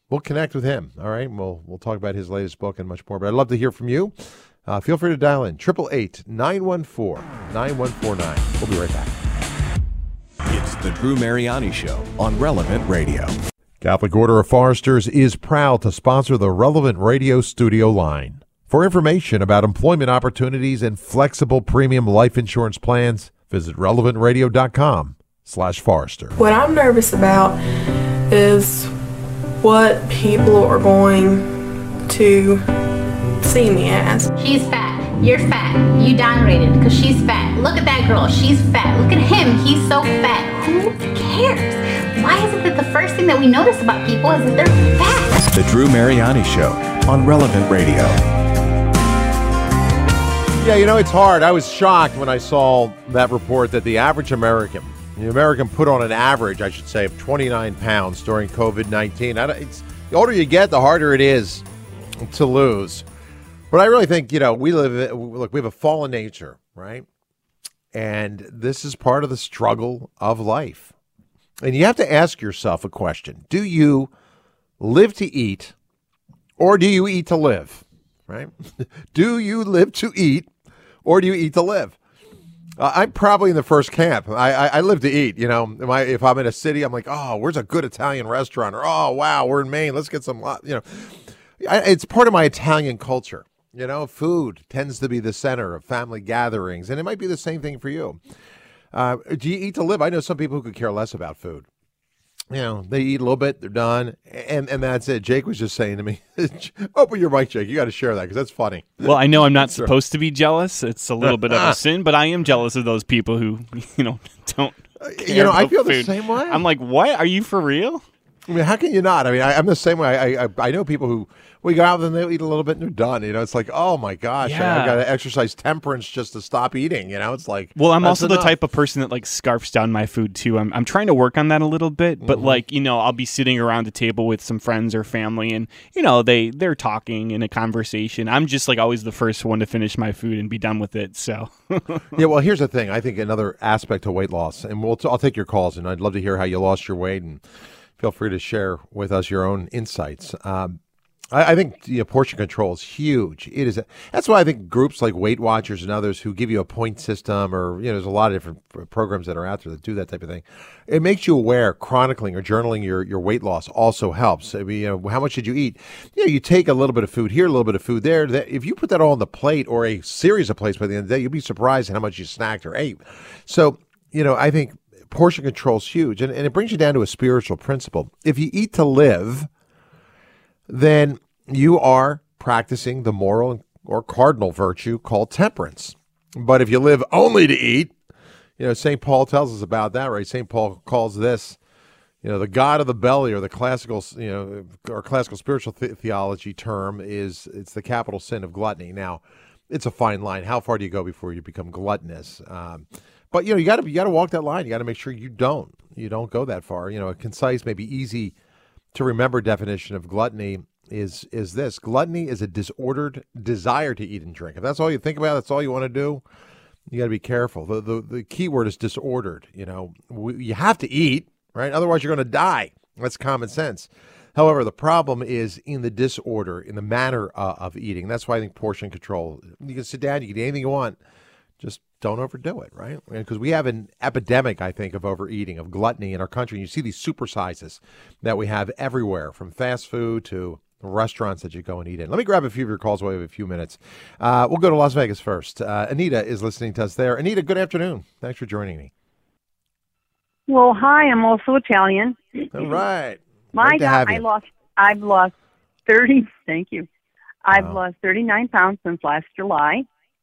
we'll connect with him. All right, and we'll we'll talk about his latest book and much more. But I'd love to hear from you. Uh, feel free to dial in triple eight nine one four nine one four nine. We'll be right back. It's the Drew Mariani Show on Relevant Radio. Catholic Order of Foresters is proud to sponsor the Relevant Radio studio line. For information about employment opportunities and flexible premium life insurance plans, visit relevant radio dot com slash Forester. What I'm nervous about is what people are going to see me as. She's fat. You're fat. You downgraded because she's fat. Look at that girl. She's fat. Look at him. He's so fat. Who cares? Why is it that the first thing that we notice about people is that they're fat? The Drew Mariani Show on Relevant Radio. Yeah, you know, it's hard. I was shocked when I saw that report that the average American, the American put on an average, I should say, of twenty-nine pounds during COVID nineteen. I don't- It's, the older you get, the harder it is to lose. But I really think, you know, we live, look, we have a fallen nature, right? And this is part of the struggle of life. And you have to ask yourself a question. Do you live to eat, or do you eat to live, right? Do you live to eat, or do you eat to live? Uh, I'm probably in the first camp. I, I, I live to eat, you know. Am I, if I'm in a city, I'm like, oh, where's a good Italian restaurant? Or, oh, wow, we're in Maine. Let's get some, you know. I, it's part of my Italian culture. You know, food tends to be the center of family gatherings, and it might be the same thing for you. Uh, do you eat to live? I know some people who could care less about food. You know, they eat a little bit, they're done, and and that's it. Jake was just saying to me, open your mic, Jake. You got to share that because that's funny. Well, I know I'm not supposed to be jealous. It's a little bit of a sin, but I am jealous of those people who, you know, don't care You know, I about feel the food. same way. I'm like, what? Are you for real? I mean, how can you not? I mean, I, I'm the same way. I, I I know people who we go out and they eat a little bit and they're done. You know, it's like, oh my gosh, Yeah. I, got to exercise temperance just to stop eating. You know, it's like, Well, I'm that's also the enough. type of person that like scarfs down my food too. I'm I'm trying to work on that a little bit, but Mhm. like, you know, I'll be sitting around a table with some friends or family and, you know, they they're talking in a conversation. I'm just like always the first one to finish my food and be done with it. So Yeah, well, here's the thing. I think another aspect to weight loss, and we'll t- I'll take your calls, and I'd love to hear how you lost your weight, and feel free to share with us your own insights. Um, I, I think you know, portion control is huge. It is. A, that's why I think groups like Weight Watchers and others who give you a point system, or you know, there's a lot of different p- programs that are out there that do that type of thing. It makes you aware. Chronicling or journaling your, your weight loss also helps. I mean, you know, how much did you eat? You know, you take a little bit of food here, a little bit of food there. That, if you put that all on the plate or a series of plates by the end of the day, you'll be surprised at how much you snacked or ate. So, you know, I think portion control is huge, and, and it brings you down to a spiritual principle. If you eat to live, then you are practicing the moral or cardinal virtue called temperance. But if you live only to eat, you know, Saint Paul tells us about that, right? Saint Paul calls this, you know, the god of the belly, or the classical, you know, or classical spiritual th- theology term is, it's the capital sin of gluttony. Now, it's a fine line. How far do you go before you become gluttonous? Um, But you know, you got to you got to walk that line. You got to make sure you don't you don't go that far. You know, a concise, maybe easy to remember definition of gluttony is is this: gluttony is a disordered desire to eat and drink. If that's all you think about, that's all you want to do, you got to be careful. The, the the key word is disordered. You know, we, you have to eat, right? Otherwise, you're going to die. That's common sense. However, the problem is in the disorder, in the manner uh, of eating. That's why I think portion control. You can sit down, you can eat anything you want. Just don't overdo it, right? Because we have an epidemic, I think, of overeating, of gluttony in our country. And you see these supersizes that we have everywhere, from fast food to restaurants that you go and eat in. Let me grab a few of your calls while we have a few minutes. Uh, we'll go to Las Vegas first. Uh, Anita is listening to us there. Anita, good afternoon. Thanks for joining me. Well, hi. I'm also Italian. All right. My Great to God, have I you. lost. I've lost thirty. Thank you. I've Wow. lost thirty-nine pounds since last July.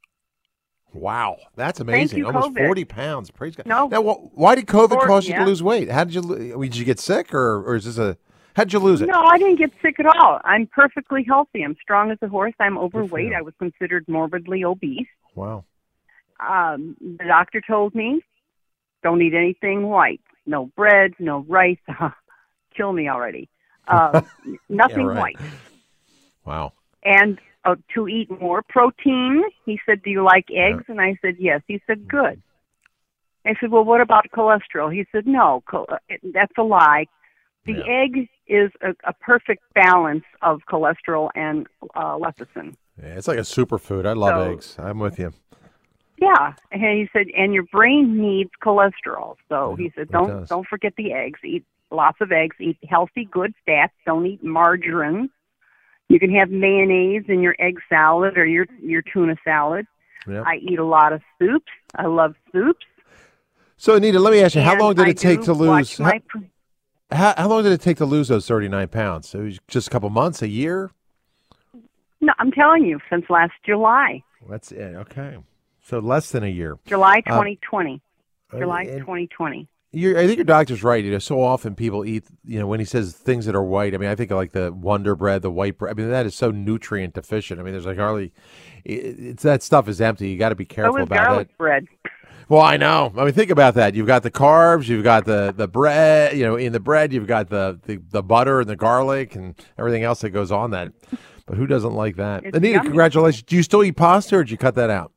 Wow, that's Thank amazing. you, Almost COVID. forty pounds. Praise God. No. Now, wh- why did COVID Or- cause you yeah. to lose weight? How did you? lo- I mean, did you get sick, or or is this a? How did you lose it? No, I didn't get sick at all. I'm perfectly healthy. I'm strong as a horse. I'm overweight. you. I was considered morbidly obese. Wow. Um, the doctor told me, don't eat anything white. No bread, no rice. Kill me already. Uh, nothing Yeah, right. white. Wow. And uh, to eat more protein. He said, do you like eggs? And I said, yes. He said, good. I said, well, what about cholesterol? He said, no, cho- that's a lie. The yeah. egg is a, a perfect balance of cholesterol and uh, lecithin. Yeah, it's like a superfood. I love So- eggs. I'm with you. Yeah, and he said, and your brain needs cholesterol. So he said, don't does. don't forget the eggs. Eat lots of eggs. Eat healthy, good fats. Don't eat margarine. You can have mayonnaise in your egg salad or your your tuna salad. Yep. I eat a lot of soups. I love soups. So, Anita, let me ask you, how And long did I it take do to lose? watch How, my pr- how, how long did it take to lose those thirty-nine pounds? It was just a couple months, a year? No, I'm telling you, since last July, That's it. Okay. So less than a year. July Uh, twenty twenty. July and- twenty twenty. You're, I think your doctor's right. You know, so often people eat, you know, when he says things that are white, I mean, I think of like the Wonder Bread, the white bread. I mean, that is so nutrient deficient. I mean, there's like hardly, it, it's that stuff is empty. You got to be careful So is about garlic that. bread. Well, I know. I mean, think about that. You've got the carbs, you've got the, the bread, you know, in the bread, you've got the, the, the butter and the garlic and everything else that goes on that. But who doesn't like that? It's Anita, yummy. congratulations. Do you still eat pasta or did you cut that out?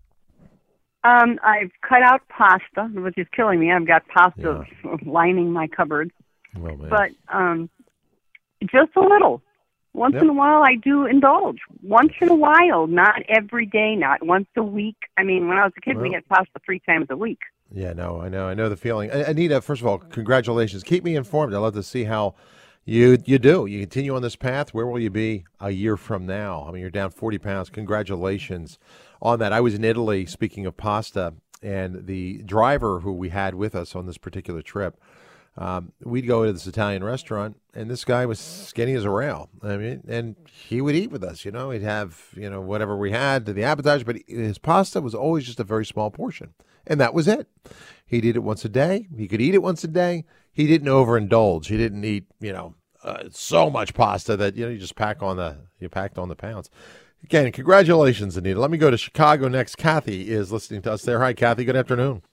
Um, I've cut out pasta, which is killing me. I've got pasta lining my cupboard. Well, man. But um, just a little. Once Yep. in a while, I do indulge. Once in a while, not every day, not once a week. I mean, when I was a kid, we Well. had pasta three times a week. Yeah, no, I know. I know the feeling. A- Anita, first of all, congratulations. Keep me informed. I'd love to see how you you do. You continue on this path. Where will you be a year from now? I mean, you're down forty pounds. Congratulations on that. I was in Italy, speaking of pasta, and the driver who we had with us on this particular trip, um, we'd go to this Italian restaurant, and this guy was skinny as a rail. I mean, and he would eat with us, you know. He'd have, you know, whatever we had to the appetizer, but his pasta was always just a very small portion. And that was it. He'd eat it once a day. He could eat it once a day. He didn't overindulge. He didn't eat, you know, uh, so much pasta that, you know, you just pack on the, you packed on the pounds. Again, congratulations, Anita. Let me go to Chicago next. Kathy is listening to us there. Hi, Kathy. Good afternoon.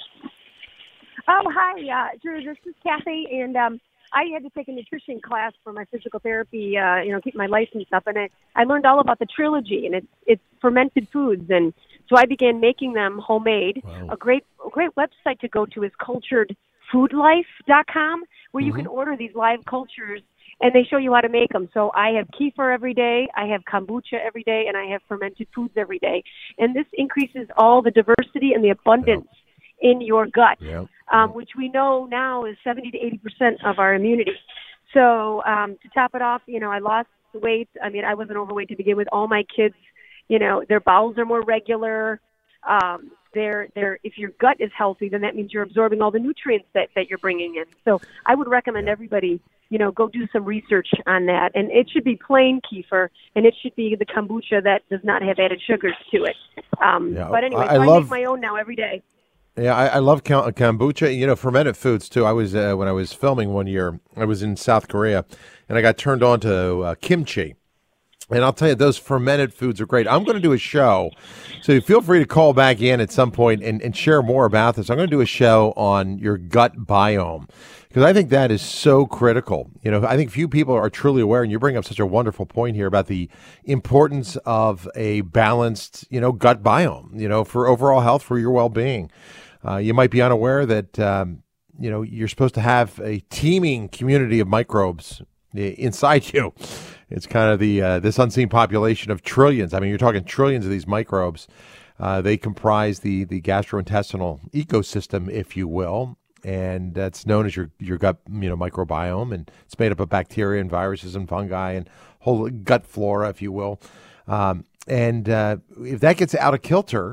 Oh, hi, uh, Drew. This is Kathy, and um, I had to take a nutrition class for my physical therapy, uh, you know, keep my license up, and I, I learned all about the trilogy, and it's it's fermented foods, and so I began making them homemade. Wow. A great a great website to go to is cultured food life dot com, where you Mhm. can order these live cultures, and they show you how to make them. So I have kefir every day, I have kombucha every day, and I have fermented foods every day, and this increases all the diversity and the abundance in your gut, um, which we know now is seventy to eighty percent of our immunity. So um, to top it off, you know, I lost weight. I mean, I wasn't overweight to begin with. All my kids, you know, their bowels are more regular. Um, they're, they're, if your gut is healthy, then that means you're absorbing all the nutrients that, that you're bringing in. So I would recommend everybody, you know, go do some research on that. And it should be plain kefir, and it should be the kombucha that does not have added sugars to it. Um, Yeah, but anyway, I- so I I, love- make my own now every day. Yeah, I, I love kam- kombucha. You know, fermented foods too. I was uh, when I was filming one year. I was in South Korea, and I got turned on to uh, kimchi. And I'll tell you, those fermented foods are great. I'm going to do a show, so feel free to call back in at some point and, and share more about this. I'm going to do a show on your gut biome because I think that is so critical. You know, I think few people are truly aware, and you bring up such a wonderful point here about the importance of a balanced, you know, gut biome, you know, for overall health, for your well-being. Uh, you might be unaware that, um, you know, you're supposed to have a teeming community of microbes i- inside you. It's kind of the uh, this unseen population of trillions. I mean, you're talking trillions of these microbes. Uh, they comprise the the gastrointestinal ecosystem, if you will, and that's known as your your gut, you know, microbiome, and it's made up of bacteria and viruses and fungi and whole gut flora, if you will. Um, and uh, if that gets out of kilter,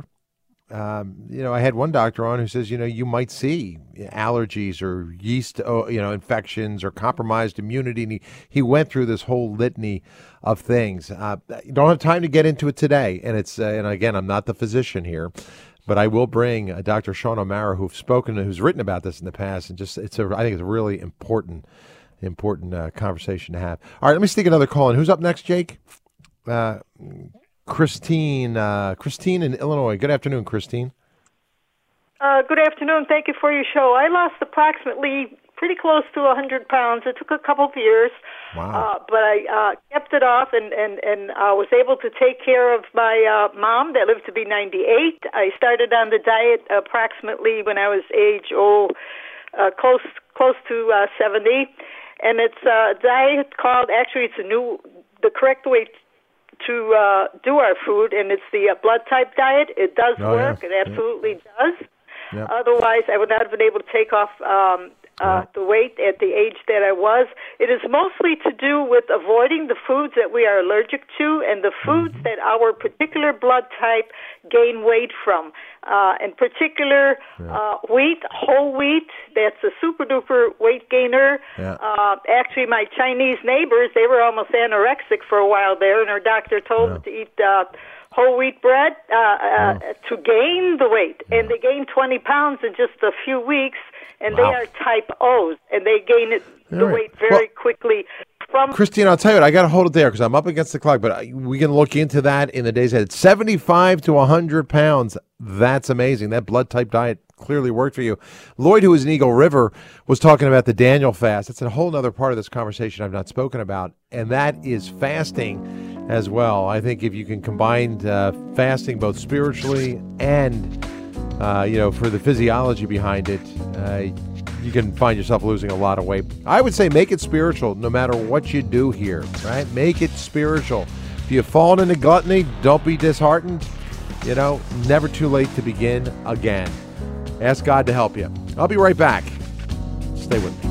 um, you know, I had one doctor on who says, you know, you might see allergies or yeast, oh, you know, infections or compromised immunity. And he, he went through this whole litany of things. Uh, you don't have time to get into it today. And it's, uh, and again, I'm not the physician here, but I will bring uh, Doctor Sean O'Mara, who's spoken, who's written about this in the past. And just, it's a, I think it's a really important, important uh, conversation to have. All right, let me stick another call in. Who's up next, Jake? Uh, Christine, uh, Christine in Illinois. Good afternoon, Christine. Uh, good afternoon. Thank you for your show. I lost approximately pretty close to one hundred pounds. It took a couple of years, wow. uh, but I uh, kept it off and, and, and uh, was able to take care of my uh, mom that lived to be ninety-eight. I started on the diet approximately when I was age, oh, uh, close, close to uh, seventy. and it's a diet called, actually it's a new, the correct way to uh, do our food, and it's the uh, blood type diet. It does Oh, work. yeah. It absolutely does. Yep. Otherwise, I would not have been able to take off um, uh, the weight at the age that I was. It is mostly to do with avoiding the foods that we are allergic to and the foods Mm-hmm. that our particular blood type gain weight from. Uh, in particular, uh, wheat, whole wheat, that's a super-duper weight gainer. Yeah. Uh, actually, my Chinese neighbors, they were almost anorexic for a while there, and her doctor told them to eat uh, whole wheat bread uh, uh, to gain the weight. And they gained twenty pounds in just a few weeks, and Wow. they are type O's, and they gain it, the All right. weight very quickly. From Christine, I'll tell you what, I got to hold it there because I'm up against the clock, but I- we can look into that in the days ahead. seventy-five to one hundred pounds. That's amazing. That blood type diet clearly worked for you. Lloyd, who is in Eagle River, was talking about the Daniel fast. It's a whole other part of this conversation I've not spoken about, and that is fasting as well. I think if you can combine uh, fasting both spiritually and, uh, you know, for the physiology behind it, uh, you can find yourself losing a lot of weight. I would say make it spiritual no matter what you do here, right? Make it spiritual. If you've fallen into gluttony, don't be disheartened. You know, never too late to begin again. Ask God to help you. I'll be right back. Stay with me.